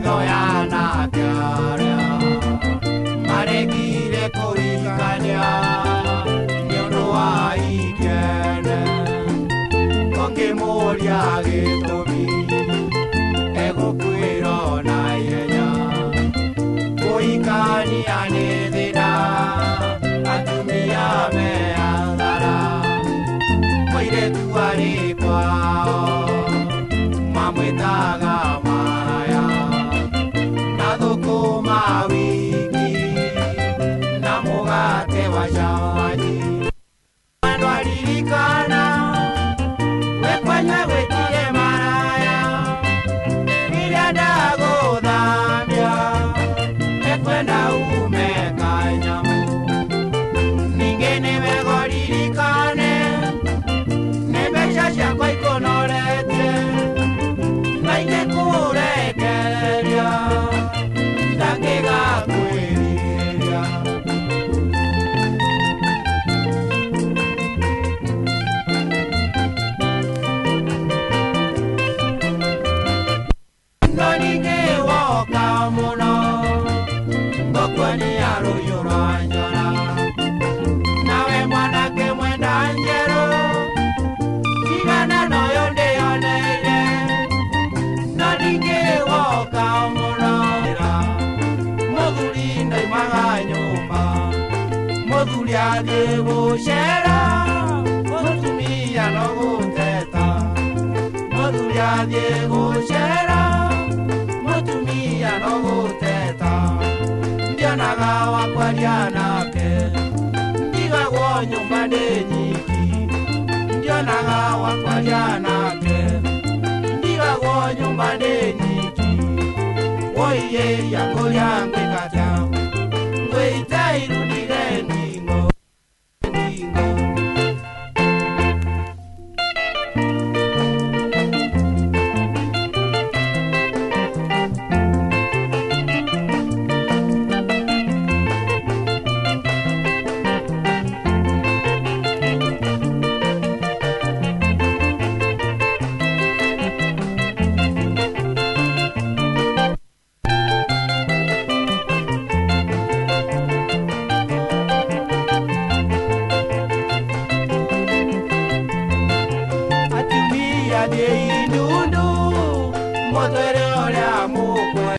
maitho yana kĩarĩa maregire kũhikania nĩ ũndũ wa ikene ngĩmũria gĩtũmi egũkwĩra ona ihenya kũhikania nĩ thĩna atumia me hathara mũirĩtu arĩ kwao mamwĩtaga maraya na thũkũma wiki na mũgate wa cabaci andũ aririkana wekwenye gwĩtire maraya rĩrĩa ndagũthambia ekwenda ume kanyamu ningĩ nĩwegũririkane nĩ mbeca ciakwa ikũnorete na ingĩkũrekereria ndangĩgakwĩrirĩria no ningĩ woka mũno ngũkuonia rũhiũ rwa njora nawe mwanake mwenda njerũ tigana noyo ndĩoneire no ningĩ woka mũno mũthuri ndaimaga nyũmba mũthuri athiĩ gũcera mũtumia no gũteta mũthuri athiĩ gũcera mũtumia no gũteta ndionaga wa kwaria nake ndigagwo nyũmba ndĩ nyiki ndionaga wa kwaria nake ndigagwo nyũmba ndĩ nyiki woiye ya kũrĩa ngĩkata ngwĩita iru ndige ndingo